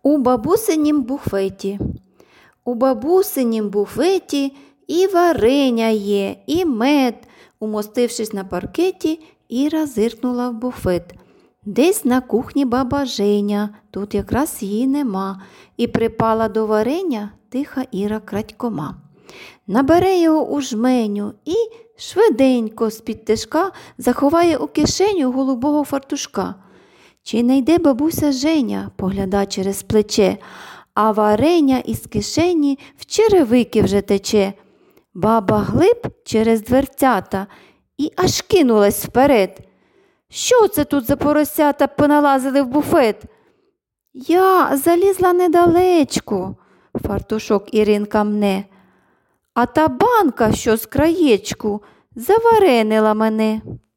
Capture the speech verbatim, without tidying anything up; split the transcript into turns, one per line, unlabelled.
У бабусинім буфеті. У бабусинім буфеті і вареня є, і мед. Умостившись на паркеті, Іра зиркнула в буфет. Десь на кухні баба Женя, тут якраз її нема. І припала до варення тиха Іра крадькома. Набере його у жменю і швиденько з-під тишка заховає у кишеню голубого фартушка. Чи не йде бабуся Женя, погляда через плече, а вареня із кишені в черевики вже тече. Баба глиб через дверцята і аж кинулась вперед. Що це тут за поросята поналазили в буфет? Я залізла недалечко, фартушок Іринка мне, а та банка, що з краєчку, заваренила мене.